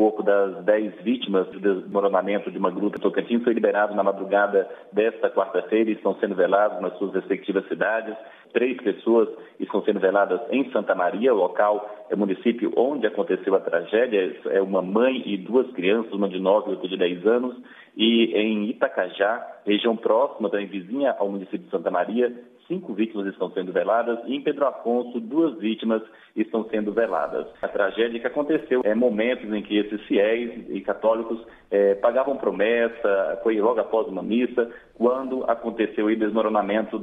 corpo das 10 vítimas do desmoronamento de uma gruta em Tocantins foi liberado na madrugada desta quarta-feira e estão sendo velados nas suas respectivas cidades. 3 pessoas estão sendo veladas em Santa Maria, o local é o município onde aconteceu a tragédia, é uma mãe e 2 crianças, uma de 9 e outra de 10 anos, e em Itacajá, região próxima, também vizinha ao município de Santa Maria, 5 vítimas estão sendo veladas e em Pedro Afonso 2 vítimas estão sendo veladas. A tragédia que aconteceu momentos em que esses fiéis e católicos pagavam promessa, foi logo após uma missa, quando aconteceu o desmoronamento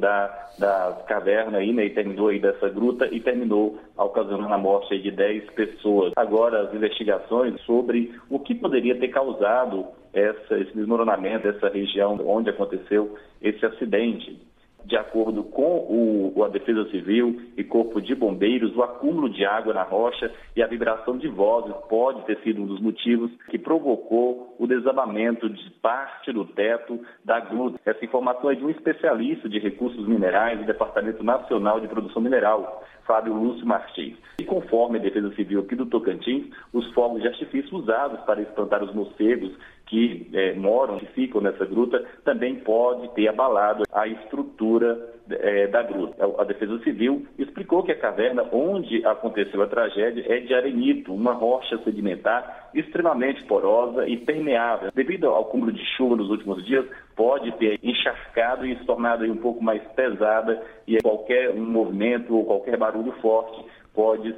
da caverna aí, né, e terminou aí dessa gruta e terminou ocasionando a morte aí de 10 pessoas. Agora as investigações sobre o que poderia ter causado esse desmoronamento dessa região onde aconteceu esse acidente. De acordo com a Defesa Civil e Corpo de Bombeiros, o acúmulo de água na rocha e a vibração de vozes pode ter sido um dos motivos que provocou o desabamento de parte do teto da gruta. Essa informação é de um especialista de recursos minerais do Departamento Nacional de Produção Mineral, Fábio Lúcio Martins. E conforme a Defesa Civil aqui do Tocantins, os fogos de artifício usados para espantar os morcegos que que ficam nessa gruta, também pode ter abalado a estrutura da gruta. A Defesa Civil explicou que a caverna onde aconteceu a tragédia é de arenito, uma rocha sedimentar extremamente porosa e permeável. Devido ao acúmulo de chuva nos últimos dias, pode ter encharcado e se tornado um pouco mais pesada e qualquer movimento ou qualquer barulho forte pode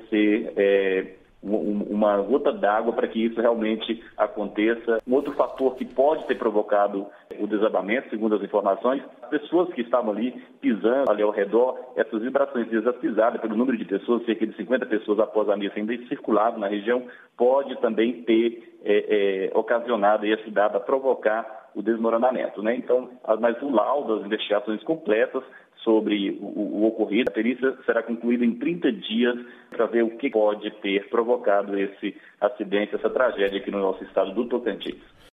ser uma gota d'água para que isso realmente aconteça. Um outro fator que pode ter provocado o desabamento, segundo as informações, as pessoas que estavam ali pisando ali ao redor, essas vibrações pisadas pelo número de pessoas, cerca de 50 pessoas após a missa ainda circulado na região, pode também ter ocasionado e ajudado a provocar o desmoronamento, né? Então, mas o laudo, as investigações completas sobre o ocorrido, a perícia será concluída em 30 dias para ver o que pode ter provocado esse acidente, essa tragédia aqui no nosso estado do Tocantins.